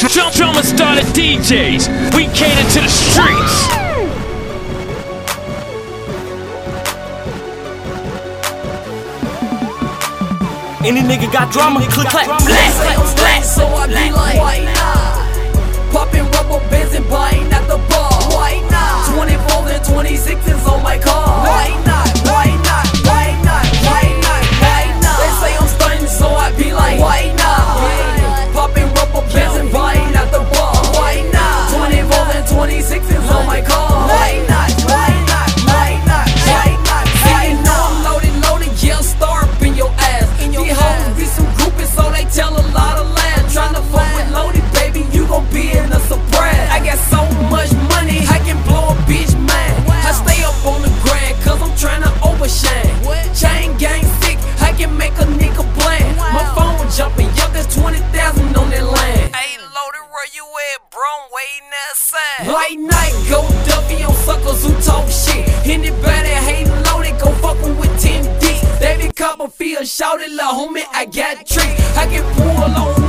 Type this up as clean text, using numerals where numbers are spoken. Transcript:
Drummer started DJs. We cater to the streets. Any nigga got drama, click clap, blast, so I be like, why not? Popping rubber bands and buying at the bar, why not? 24s and 26s on my car, why not? Why not? Why not? Why not? Why not? They say I'm stunning, so I be like, why not? Popping rubber bands and buying at the bar, why not? 24s and 26s on my car, why not? Why not? Why not? Why not? Say no, I'm loaded, yeah, star up in your ass. These hoes be some groupies, so they tell a lot of lies. Tryna fuck with loaded, baby, you gon' be in a surprise. I got so much money, I can blow a bitch mind. I stay up on the grind, cause I'm tryna overshine. Chain gang sick, I can make a nigga blind. My phone jumping, yup, there's 20,000 on that line. Hey, loaded, where you at, bro? I'm waiting outside. White night, go Duffy on suckers who talk shit. Anybody hating loaded, go fuckin' with 10 D. David Copperfield shouted, la homie, I got tricks. I can pull on